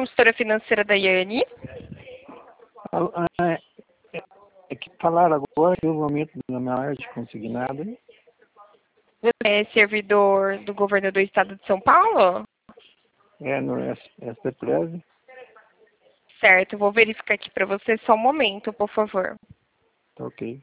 consultora financeira da Yane. É que falaram agora que o aumento da minha área de consignado. Você é servidor do governo do estado de São Paulo? É no SPPrev. Certo, vou verificar aqui para você só um momento, por favor. Tá ok.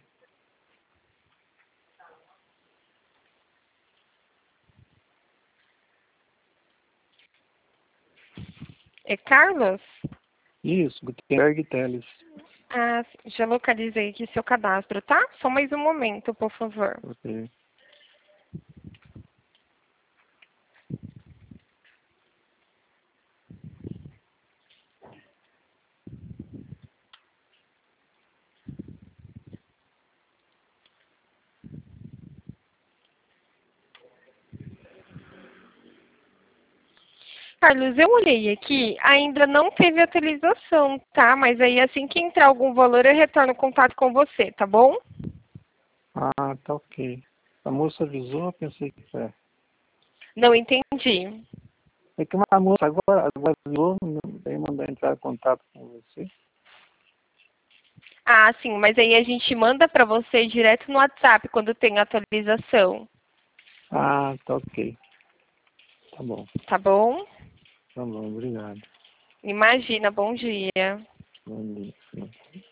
É Carlos? Isso, Gutenberg Teles. Ah, já localizei aqui seu cadastro, tá? Só mais um momento, por favor. Ok. Carlos, eu olhei aqui, ainda não teve atualização, tá? Mas aí assim que entrar algum valor, eu retorno contato com você, tá bom? Ah, tá ok. A moça avisou, eu pensei que é. Não entendi. É que uma moça agora avisou, veio mandar entrar em contato com você. Ah, sim, mas aí a gente manda para você direto no WhatsApp quando tem atualização, Ah, tá ok. Tá bom. tá bom? Tá bom, obrigado. Imagina, bom dia. Bom dia.